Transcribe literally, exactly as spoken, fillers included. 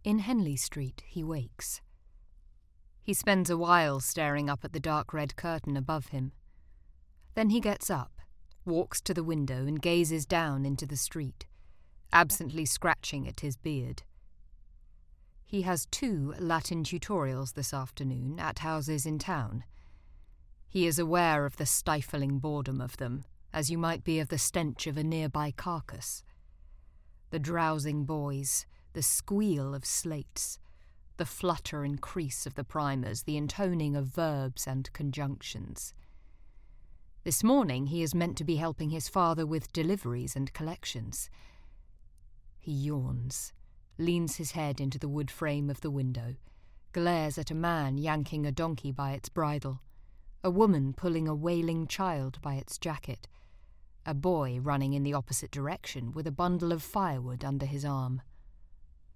In Henley Street he wakes. He spends a while staring up at the dark red curtain above him. Then he gets up, walks to the window and gazes down into the street, absently scratching at his beard. He has two Latin tutorials this afternoon at houses in town. He is aware of the stifling boredom of them, as you might be of the stench of a nearby carcass. The drowsing boys, the squeal of slates, the flutter and crease of the primers, the intoning of verbs and conjunctions. This morning he is meant to be helping his father with deliveries and collections. He yawns, leans his head into the wood frame of the window, glares at a man yanking a donkey by its bridle, a woman pulling a wailing child by its jacket, a boy running in the opposite direction with a bundle of firewood under his arm.